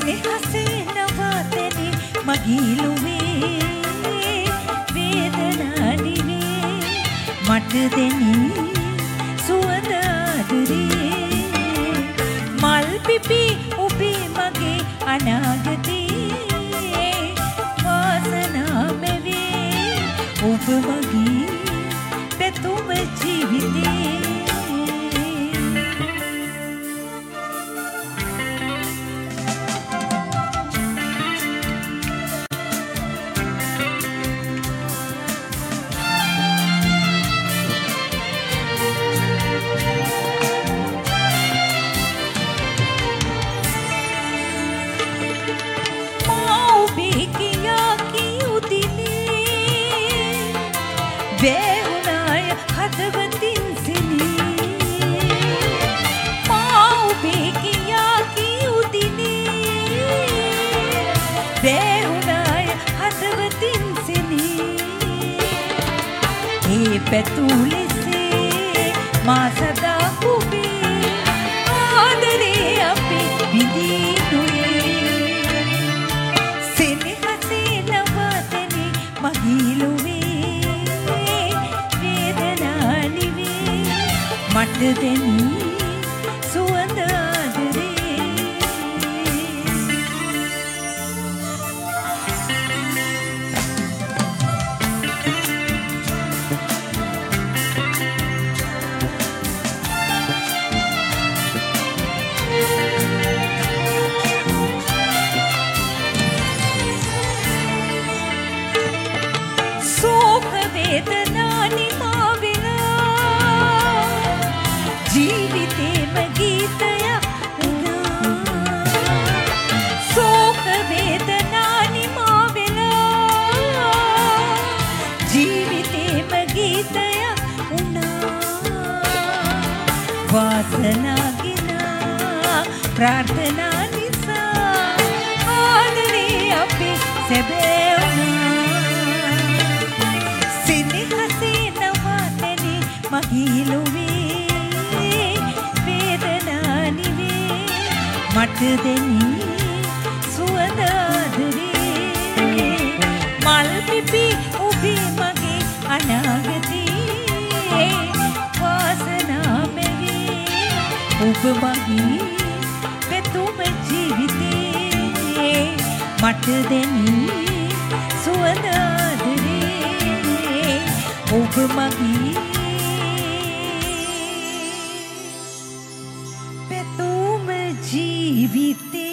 සෙනෙහසේ නවාතැනි මගීලුවේ වේදනා නිවේ මට දෙනි සුවඳ ආදරේ මල් පිපි ඔබේ මගේ අනාගතේ වාසනාව වේ ඔබ මගේ පැතුම ජීවිතේ වැහුණාය හදවතින් සෙනී මා ඔබේ කියා කී උදිනේ වැහුණාය හදවතින් සෙනී ඒ පැතුූ ලෙසේ මා සදා ඔබේ ආදරේ අපේ විඳිනුයේ සෙනෙහසේ නවාතැනි මගීලුවේ මට දෙනි සුවඳ ආදරේ සෝක වේදනා නිමා ජීවිතේම ගීතයක් වුණා සෝක වේදනා නිමා වෙලා ජීවිතේම ගීතයක් වුණා වාසනාගෙන ප්‍රාර්ථනා නිසා ආදරේ අපේ සැබෑ වුණා සෙනෙහසේ නවාතැනි මගීලුවේ මට දෙනි සුවඳ ආදරේ මල් පිපි ඔබේ මගේ අනාගතේ වාසනාව වේ ඔබ මගේ පැතුම ජීවිතේ මට දෙනි සුවඳ ආදරේ ඔබ මගේ ජීවිතේ